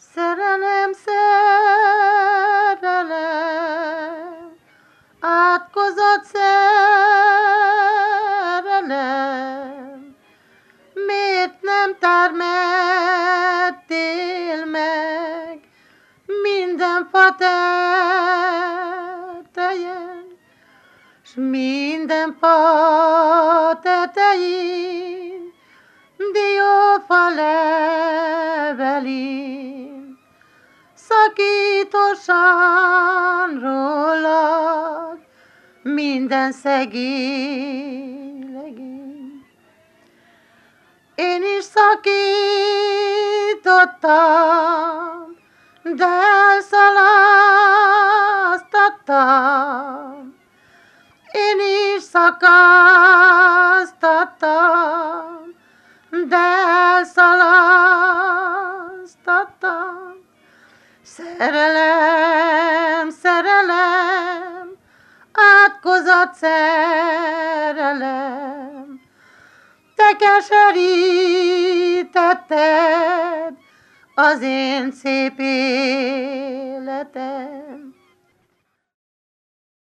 Szerelem, szerelem, átkozott szerelem, miért nem termettél meg minden fa tetején, s minden fa tetején, diófa levelén, szakítósan rólad minden szegény legény. Én is szakítottam, de elszalasztattam. Én is szakasztattam, de elszalasztattam. Szerelem, szerelem, átkozott szerelem, te keserítetted az én szép életem.